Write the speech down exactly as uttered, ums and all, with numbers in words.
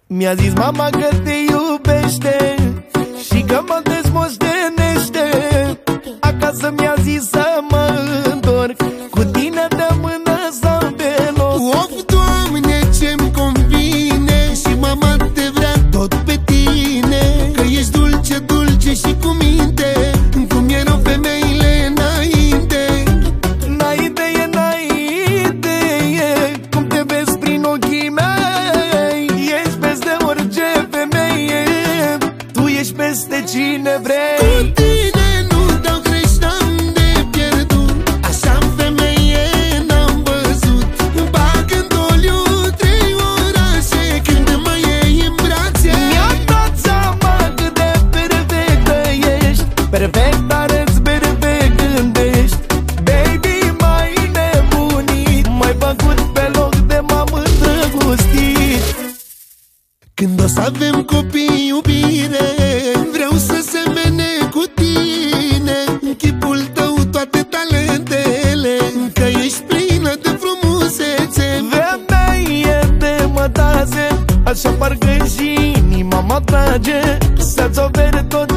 Mi-a zis mama că te iubește și că mă dezmoștenește. Acasă mi-a zis să mă întorc, cu tine de mână sau de loc. Of, Doamne, ce-mi convine, și mama te vrea tot pe tine, că ești dulce, dulce și cu minte, cum erau femeile înainte. Înainte e înainte, e cum te vezi prin ochii mei. Ești peste orice femeie, tu ești peste cine vrei. Cu tine nu dau greș, n-am de pierdut, așa femeie n-am văzut. Îmi bag în doliu trei orașe când mă iei în brațe. Mi-a dat seama cât de perfectă ești, perfect, dar-ți perfect gândești. Baby, m-ai nebunit, m-ai făcut pe loc de m-am îndrăgostit. Când o să avem copii, iubire, vreau să semene cu tine, în chipul tău toate talentele, că ești plină de frumusețe. Femeie de mătase, așa parcă și inima mă trage, să-ți oferi tot